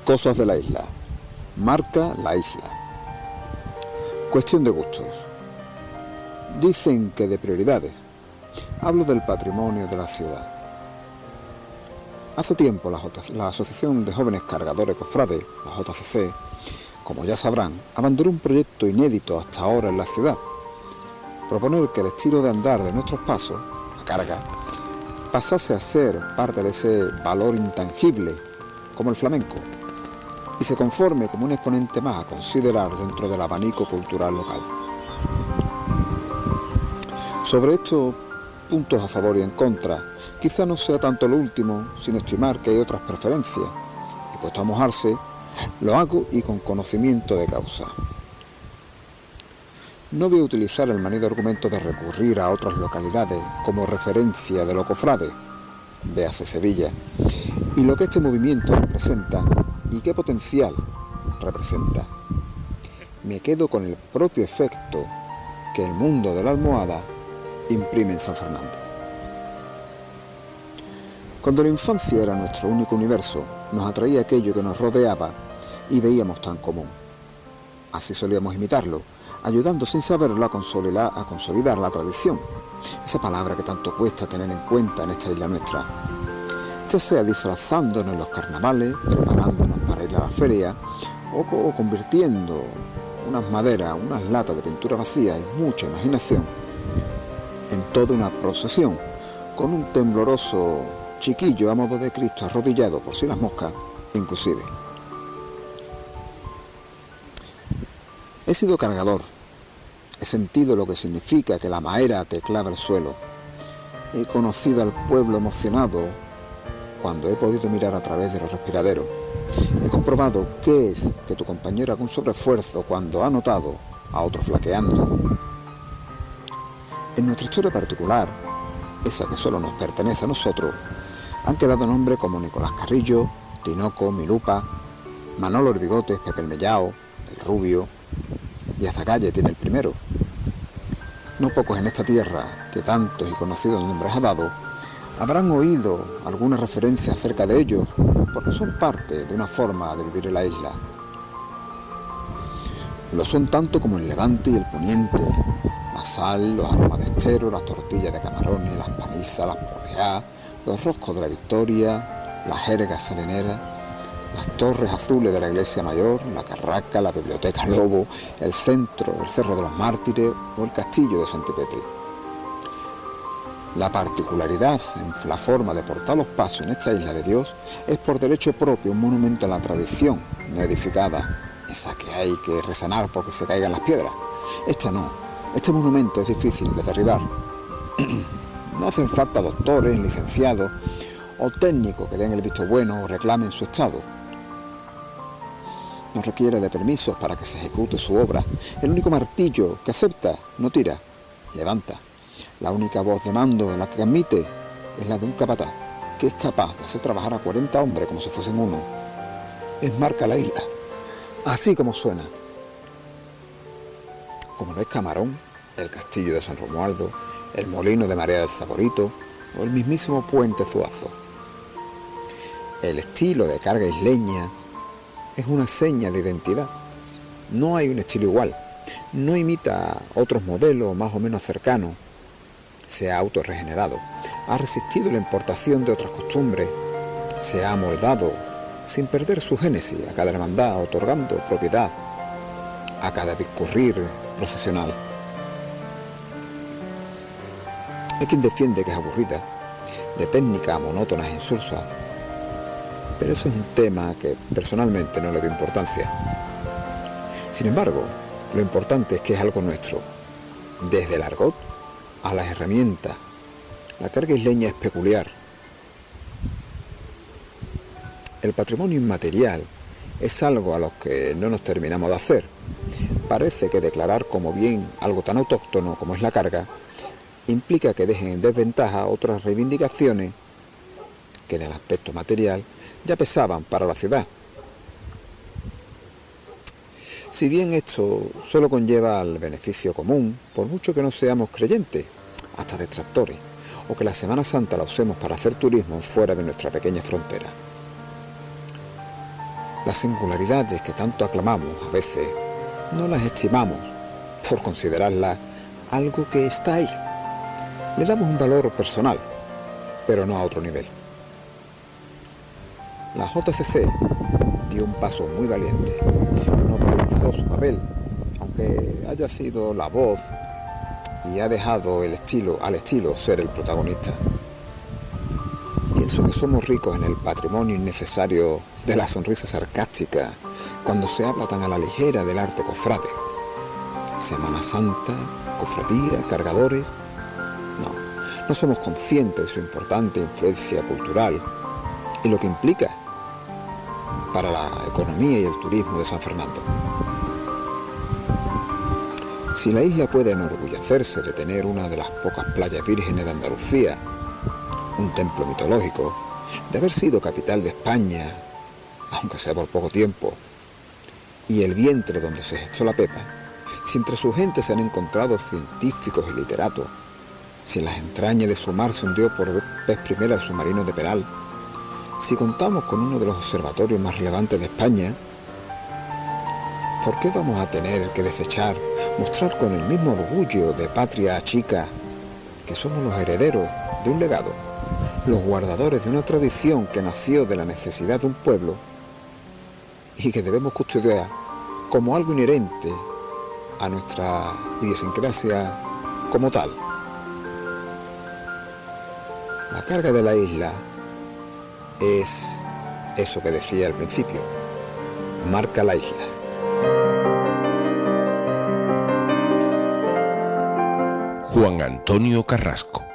Cosas de la isla. Marca la isla. Cuestión de gustos. Dicen que de prioridades. Hablo del patrimonio de la ciudad. Hace tiempo la Asociación de Jóvenes Cargadores Cofrades, la JCC, como ya sabrán, abandonó un proyecto inédito hasta ahora en la ciudad. Proponer que el estilo de andar de nuestros pasos, la carga, pasase a ser parte de ese valor intangible, como el flamenco, y se conforme como un exponente más a considerar dentro del abanico cultural local. Sobre estos puntos a favor y en contra, quizá no sea tanto lo último, sino estimar que hay otras preferencias, y puesto a mojarse, lo hago y con conocimiento de causa. No voy a utilizar el manido argumento de recurrir a otras localidades como referencia de lo cofrade, véase Sevilla, y lo que este movimiento representa y qué potencial representa. Me quedo con el propio efecto que el mundo de la almohada imprime en San Fernando. Cuando la infancia era nuestro único universo, nos atraía aquello que nos rodeaba y veíamos tan común. Así solíamos imitarlo, ayudando sin saberlo a consolidar la tradición, esa palabra que tanto cuesta tener en cuenta en esta isla nuestra. Ya sea disfrazándonos en los carnavales, preparándonos para ir a la feria, o convirtiendo unas maderas, unas latas de pintura vacía y mucha imaginación en toda una procesión, con un tembloroso chiquillo a modo de Cristo arrodillado por si las moscas, inclusive. He sido cargador, he sentido lo que significa que la maera te clava el suelo, he conocido al pueblo emocionado cuando he podido mirar a través de los respiraderos, he comprobado qué es que tu compañero haga un sobreesfuerzo cuando ha notado a otro flaqueando. En nuestra historia particular, esa que solo nos pertenece a nosotros, han quedado nombres como Nicolás Carrillo, Tinoco, Milupa, Manolo el Bigotes, Pepe el Mellao, el Rubio, y hasta Calle tiene el primero. No pocos en esta tierra, que tantos y conocidos nombres ha dado, habrán oído alguna referencia acerca de ellos, porque son parte de una forma de vivir en la isla. Lo son tanto como el levante y el poniente, la sal, los aromas de estero, las tortillas de camarones, las panizas, las poleas, los roscos de la Victoria, las jergas salineras, las torres azules de la iglesia mayor, la Carraca, la biblioteca Lobo, el centro, el Cerro de los Mártires o el castillo de Santipetri. La particularidad en la forma de portar los pasos en esta isla de Dios es por derecho propio un monumento a la tradición no edificada, esa que hay que resanar porque se caigan las piedras. Esta no, este monumento es difícil de derribar. No hacen falta doctores, licenciados o técnicos que den el visto bueno o reclamen su estado. No requiere de permisos para que se ejecute su obra. El único martillo que acepta no tira, levanta. La única voz de mando, la que admite, es la de un capataz, que es capaz de hacer trabajar a 40 hombres como si fuesen uno. Es marca la isla, así como suena. Como lo es Camarón, el castillo de San Romualdo, el molino de María del Saborito o el mismísimo puente Zuazo. El estilo de carga isleña es una seña de identidad. No hay un estilo igual, no imita otros modelos más o menos cercanos, se ha autorregenerado, ha resistido la importación de otras costumbres, se ha amoldado sin perder su génesis a cada hermandad, otorgando propiedad a cada discurrir procesional. Hay quien defiende que es aburrida, de técnica monótona e insulsa, pero eso es un tema que personalmente no le doy importancia. Sin embargo, lo importante es que es algo nuestro, desde el argot a las herramientas. La carga isleña es peculiar. El patrimonio inmaterial es algo a lo que no nos terminamos de hacer. Parece que declarar como bien algo tan autóctono como es la carga implica que dejen en desventaja otras reivindicaciones que en el aspecto material ya pesaban para la ciudad. Si bien esto solo conlleva al beneficio común, por mucho que no seamos creyentes, hasta detractores, o que la Semana Santa la usemos para hacer turismo fuera de nuestra pequeña frontera. Las singularidades que tanto aclamamos a veces no las estimamos por considerarlas algo que está ahí. Le damos un valor personal, pero no a otro nivel. La JCC dio un paso muy valiente. No priorizó su papel, aunque haya sido la voz, y ha dejado al estilo ser el protagonista. Pienso que somos ricos en el patrimonio innecesario de la sonrisa sarcástica cuando se habla tan a la ligera del arte cofrade. Semana Santa, cofradía, cargadores. No somos conscientes de su importante influencia cultural y lo que implica para la economía y el turismo de San Fernando. Si la isla puede enorgullecerse de tener una de las pocas playas vírgenes de Andalucía, un templo mitológico, de haber sido capital de España, aunque sea por poco tiempo, y el vientre donde se gestó la pepa, si entre su gente se han encontrado científicos y literatos, si en las entrañas de su mar se hundió por vez primera el submarino de Peral, si contamos con uno de los observatorios más relevantes de España, ¿por qué vamos a tener que mostrar con el mismo orgullo de patria chica que somos los herederos de un legado, los guardadores de una tradición que nació de la necesidad de un pueblo y que debemos custodiar como algo inherente a nuestra idiosincrasia como tal? La carga de la isla es eso que decía al principio, marca la isla. Juan Antonio Carrasco.